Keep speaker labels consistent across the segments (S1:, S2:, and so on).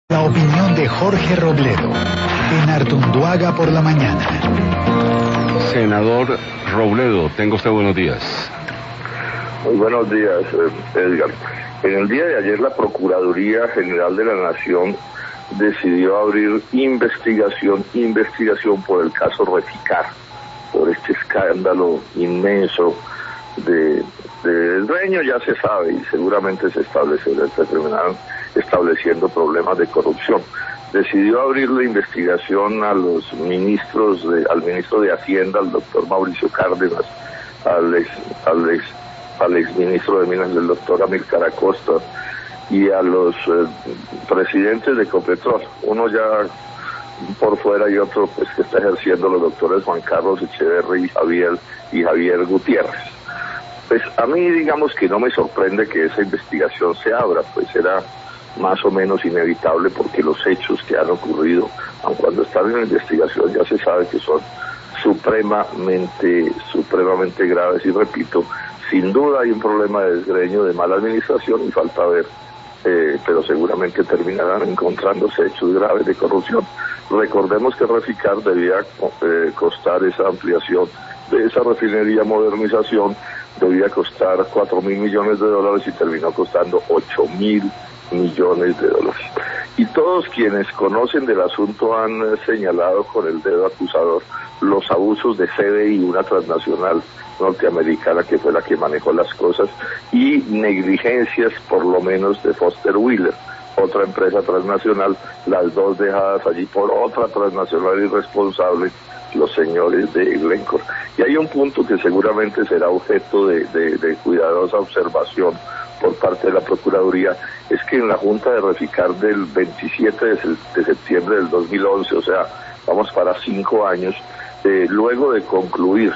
S1: La opinión de Jorge Robledo, en Artunduaga por la mañana.
S2: Senador Robledo, tenga usted buenos días.
S3: Muy buenos días, Edgar. En el día de ayer la Procuraduría General de la Nación decidió abrir investigación por el caso Reficar, por este escándalo inmenso del dueño. Ya se sabe y seguramente se terminaron estableciendo problemas de corrupción. Decidió abrir la investigación a los ministros, al ministro de Hacienda, al doctor Mauricio Cárdenas, al exministro de Minas, el doctor Amílcar Acosta, y a los presidentes de Ecopetrol, uno ya por fuera y otro pues que está ejerciendo, los doctores Juan Carlos Echeverri y Javier Gutiérrez. Pues a mí digamos que no me sorprende que esa investigación se abra, pues era más o menos inevitable porque los hechos que han ocurrido, aun cuando están en la investigación, ya se sabe que son supremamente graves, y repito, sin duda hay un problema de desgreño, de mala administración y falta ver, pero seguramente terminarán encontrándose hechos graves de corrupción. Recordemos que Reficar debía costar esa ampliación de esa refinería, modernización, debía costar $4.000 millones y terminó costando $8.000 millones. Y todos quienes conocen del asunto han señalado con el dedo acusador los abusos de CBI, una transnacional norteamericana que fue la que manejó las cosas, y negligencias por lo menos de Foster Wheeler, otra empresa transnacional, las dos dejadas allí por otra transnacional irresponsable, los señores de Glencore. Y hay un punto que seguramente será objeto de cuidadosa observación por parte de la Procuraduría, es que en la Junta de Reficar del 27 de septiembre del 2011, o sea, vamos para 5 años, luego de concluir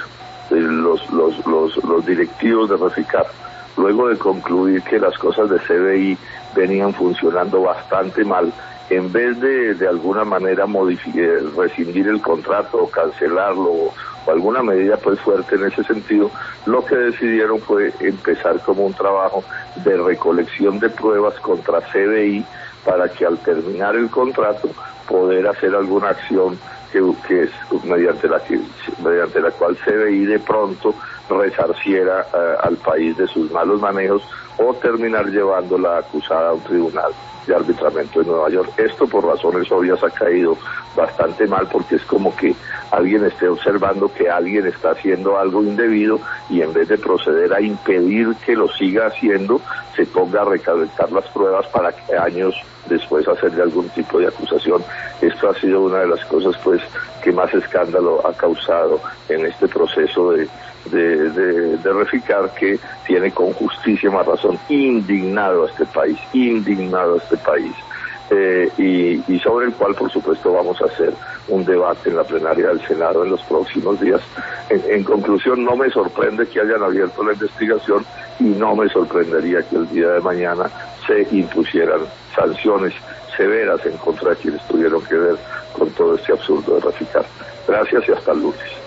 S3: los directivos de Reficar, luego de concluir que las cosas de CBI venían funcionando bastante mal, en vez de alguna manera rescindir el contrato o cancelarlo o alguna medida pues fuerte en ese sentido, lo que decidieron fue empezar como un trabajo de recolección de pruebas contra CBI para que al terminar el contrato poder hacer alguna acción que es mediante la cual CBI de pronto resarciera al país de sus malos manejos o terminar llevándola acusada a un tribunal de arbitramiento de Nueva York. Esto por razones obvias ha caído bastante mal, porque es como que alguien esté observando que alguien está haciendo algo indebido y en vez de proceder a impedir que lo siga haciendo, se ponga a recolectar las pruebas para que años después hacerle algún tipo de acusación. Esto ha sido una de las cosas pues que más escándalo ha causado en este proceso de Reficar, que tiene con justísima razón indignado a este país, y sobre el cual por supuesto vamos a hacer un debate en la plenaria del Senado en los próximos días. En conclusión, no me sorprende que hayan abierto la investigación y no me sorprendería que el día de mañana se impusieran sanciones severas en contra de quienes tuvieron que ver con todo este absurdo de Reficar. Gracias y hasta el lunes.